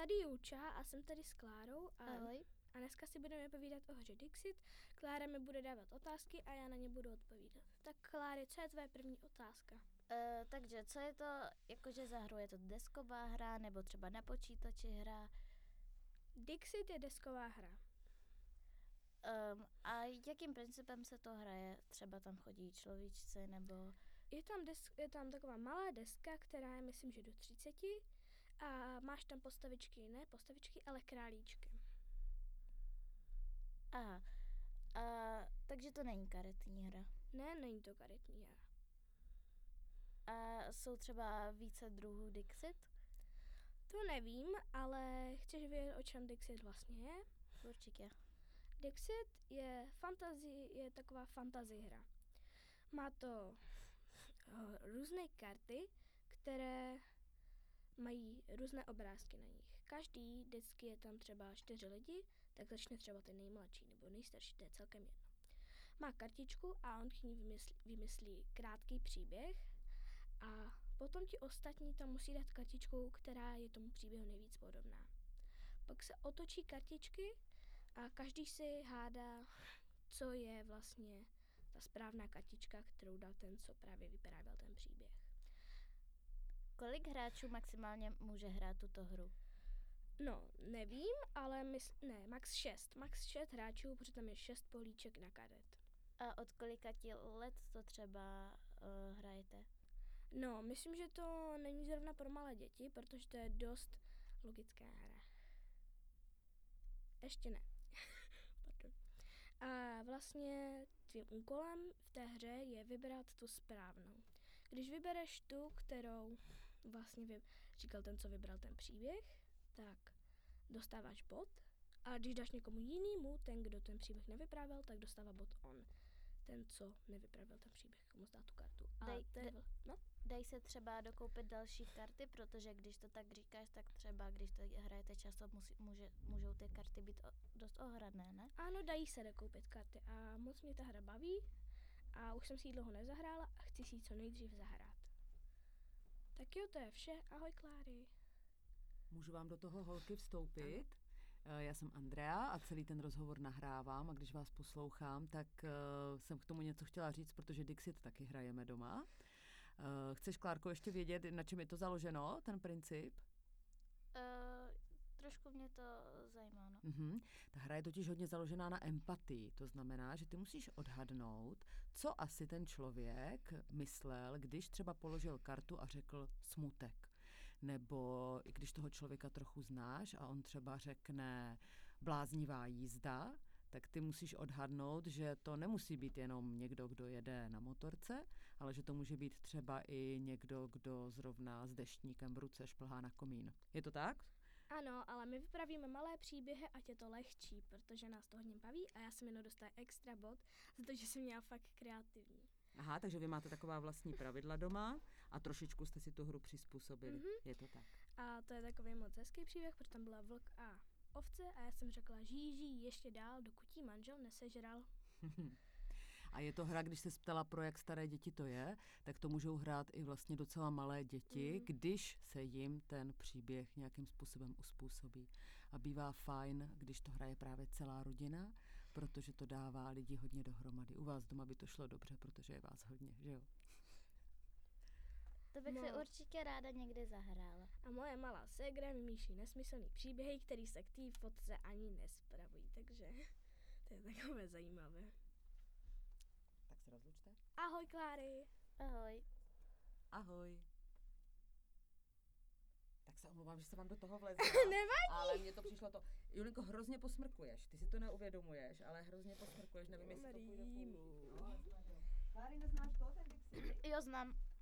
tady Julča a jsem tady s Klárou. Ahoj. A dneska si budeme povídat o hře Dixit. Klára mi bude dávat otázky a já na ně budu odpovídat. Tak Kláry, co je tvoje první otázka? Takže co je to, jakože za hru? Je to desková hra nebo třeba na počítači hra? Dixit je desková hra. A jakým principem se to hraje? Třeba tam chodí človíčci nebo... Je tam taková malá deska, která je myslím, že do 30 a máš tam postavičky, ale králíčky. Aha. Takže to není karetní hra. Ne, není to karetní hra. A jsou třeba více druhů Dixit? To nevím, ale chceš vědět, o čem Dixit vlastně je? Určitě. Dixit je taková fantasy hra. Má to různé karty, které mají různé obrázky na nich. Každý vždycky je tam třeba 4 lidi, tak začne třeba ten nejmladší nebo nejstarší, to je celkem jedno. Má kartičku a on k ní vymyslí krátký příběh a potom ti ostatní tam musí dát kartičku, která je tomu příběhu nejvíc podobná. Pak se otočí kartičky a každý si hádá, co je vlastně ta správná kartička, kterou dal ten, co právě vyprávěl ten příběh. Kolik hráčů maximálně může hrát tuto hru? No, nevím, ale max 6. Max 6 hráčů, protože tam je 6 políček na karet. A od kolika let to třeba hrajete? No, myslím, že to není zrovna pro malé děti, protože to je dost logická hra. Ještě ne. Pardon. A vlastně tvým úkolem v té hře je vybrat tu správnou. Když vybereš tu, kterou vlastně říkal ten, co vybral ten příběh, tak dostáváš bod. A když dáš někomu jinému, ten, kdo ten příběh nevyprávěl, tak dostává bod on. Ten, co nevyprávěl ten příběh, komu dá tu kartu. Dají se třeba dokoupit další karty, protože když to tak říkáš, tak třeba když to hrajete často, můžou ty karty být dost ohradné, ne? Ano, dají se dokoupit karty a moc mě ta hra baví a už jsem si ji dlouho nezahrála a chci si ji co nejdřív zahrát. Tak jo, to je vše. Ahoj, Kláry. Můžu vám do toho, holky, vstoupit? Já jsem Andrea a celý ten rozhovor nahrávám a když vás poslouchám, tak jsem k tomu něco chtěla říct, protože Dixit taky hrajeme doma. Chceš, Klárko, ještě vědět, na čem je to založeno, ten princip? Trošku mě to zajímá, no. Ta hra je totiž hodně založená na empatii. To znamená, že ty musíš odhadnout, co asi ten člověk myslel, když třeba položil kartu a řekl smutek. Nebo i když toho člověka trochu znáš a on třeba řekne bláznivá jízda, tak ty musíš odhadnout, že to nemusí být jenom někdo, kdo jede na motorce, ale že to může být třeba i někdo, kdo zrovna s deštníkem v ruce šplhá na komín. Je to tak? Ano, ale my vypravíme malé příběhy, ať je to lehčí, protože nás to hodně baví a já jsem jenom dostala extra bod, za to, že jsem měla fakt kreativní. Aha, takže vy máte taková vlastní pravidla doma a trošičku jste si tu hru přizpůsobili. Je to tak. A to je takový moc hezký příběh, protože tam byla vlk a ovce a já jsem řekla, žíží ještě dál, dokud jí manžel nesežral. A je to hra, když se ptala, pro jak staré děti to je, tak to můžou hrát i vlastně docela malé děti, když se jim ten příběh nějakým způsobem uspůsobí. A bývá fajn, když to hraje právě celá rodina, protože to dává lidi hodně dohromady. U vás doma by to šlo dobře, protože je vás hodně, že jo? To bych si určitě ráda někdy zahrála. A moje malá ségra vymýšlí nesmyslný příběhy, který se k té fotce ani nespravují, takže to je takové zajímavé. Tak se rozlučte. Ahoj, Kláry. Ahoj. Ahoj. Tak se omlouvám, že se vám do toho vlezla. Nevadí. Ale mně to přišlo to. Julinko, hrozně posmrkuješ. Ty si to neuvědomuješ, ale hrozně posmrkuješ. Nevím, jestli to půjde půl. Kláry, neznáš to, ten Dixit? Jo, znám.